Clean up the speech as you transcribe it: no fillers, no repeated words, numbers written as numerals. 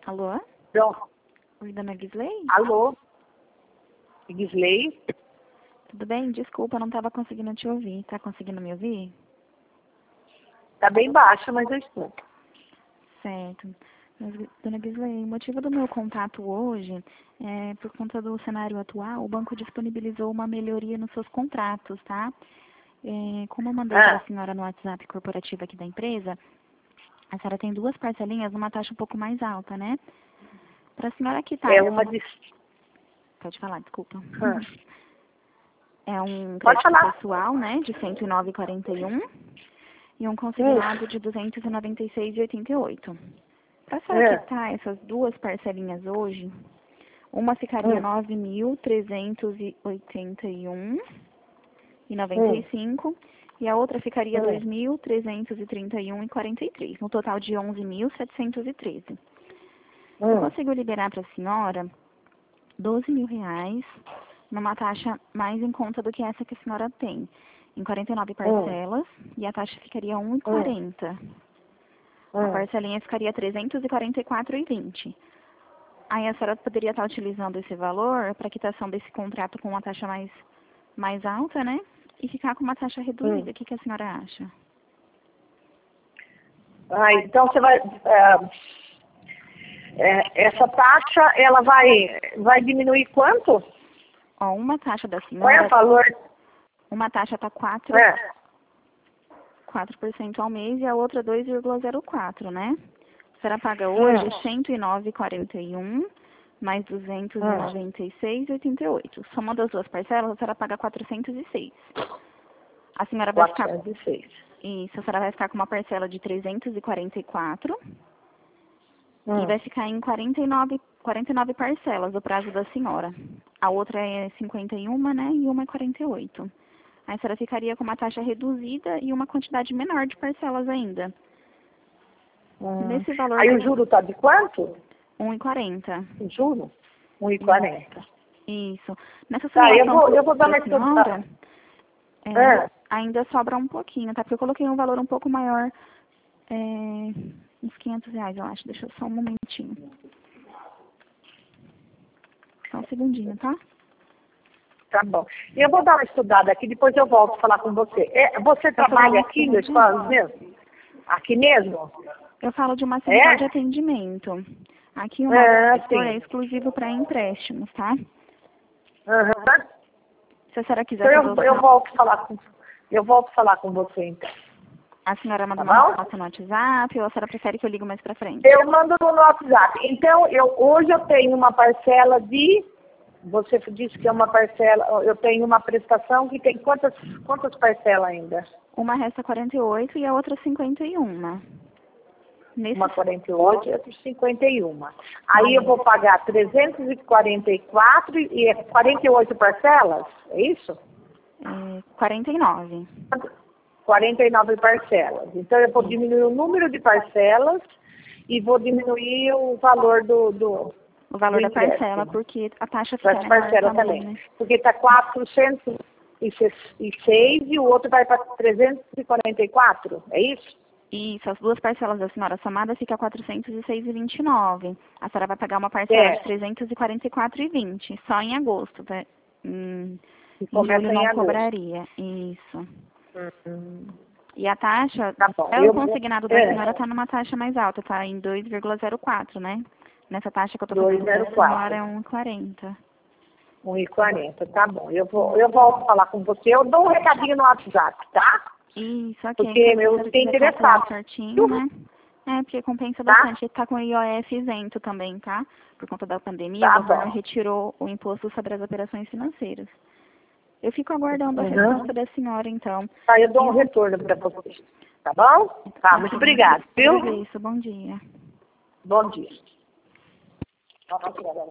Alô? Pronto. Oi, dona Gisley? Alô? Gisley? Tudo bem? Desculpa, não estava conseguindo te ouvir. Tá conseguindo me ouvir? Tá bem baixa, mas eu escuto. Certo. Mas, dona Gisley, o motivo do meu contato hoje é por conta do cenário atual, o banco disponibilizou uma melhoria nos seus contratos, tá? Como eu mandei para a senhora no WhatsApp corporativo aqui da empresa, a senhora tem duas parcelinhas numa taxa um pouco mais alta, né? Para a senhora quitar É uma de... Pode falar, desculpa. É um Pode crédito falar. pessoal, né, de R$ 109,41 e um consignado de R$ 296,88. Para a senhora quitar essas duas parcelinhas hoje, uma ficaria R$ 9.381,95 e a outra ficaria R$ 2.331,43, no total de R$ 11.713. Eu consigo liberar para a senhora R$ 12.000 numa taxa mais em conta do que essa que a senhora tem, em 49 parcelas, e a taxa ficaria R$ 1,40. A parcelinha ficaria R$ 344,20. Aí a senhora poderia estar utilizando esse valor para quitação desse contrato com uma taxa mais alta, né? E ficar com uma taxa reduzida. O que a senhora acha? Então você vai... essa taxa, ela vai diminuir quanto? Ó, uma taxa da senhora... Qual é o valor? Uma taxa está 4% ao mês e a outra 2,04, né? A senhora paga hoje R$ 109,41 mais R$ 296,88. Somando as duas parcelas, a senhora paga R$ 406. A senhora vai ficar... 406. Isso, a senhora vai ficar com uma parcela de 344 e vai ficar em 49 parcelas o prazo da senhora. A outra é 51, né? E uma é 48. Aí a senhora ficaria com uma taxa reduzida e uma quantidade menor de parcelas ainda. Nesse valor... Aí o juro está de quanto? 1,40. O juro? 1,40. Isso. Nessa simulação eu vou dar uma senhora, ainda sobra um pouquinho, tá? Porque eu coloquei um valor um pouco maior, uns R$500, eu acho. Deixa eu só um momentinho. Só um segundinho, tá? Tá bom. Eu vou dar uma estudada aqui, depois eu volto a falar com você. Você trabalha aqui na escola mesmo? Aqui mesmo? Eu falo de uma central de atendimento. Aqui o nosso setor é exclusivo para empréstimos, tá? Se a senhora quiser então eu volto a falar com você, então. A senhora manda uma foto no WhatsApp ou a senhora prefere que eu ligo mais pra frente? Eu mando no WhatsApp. Então, hoje eu tenho uma parcela de... Você disse que é uma parcela... Eu tenho uma prestação que tem quantas parcelas ainda? Uma resta 48 e a outra 51. Uma 48 e outra 51. Aí eu vou pagar 344 e 48 parcelas? É isso? 49. 49 parcelas. Então, eu vou diminuir o número de parcelas e vou diminuir o valor o valor da parcela, porque a taxa fica menor parcela também. Né? Porque está 406 e o outro vai para 344, é isso? Isso, as duas parcelas da senhora somada fica 406,29. A senhora vai pagar uma parcela de 344,20, só em agosto, tá? Em julho não cobraria. Isso. E a taxa, o consignado da senhora está numa taxa mais alta, está em 2,04, né? Nessa taxa que eu estou fazendo para a senhora é 1,40. 1,40, tá bom. Eu volto a falar com você. Eu dou um recadinho no WhatsApp, tá? Isso, ok. Porque eu fiquei interessado. Certinho, né? Porque compensa bastante. Está com o IOF isento também, tá? Por conta da pandemia, o governo retirou o imposto sobre as operações financeiras. Eu fico aguardando a resposta da senhora, então. Tá, eu dou um retorno para você. Tá bom? Tá, muito obrigada, viu? Isso, bom dia. Bom dia.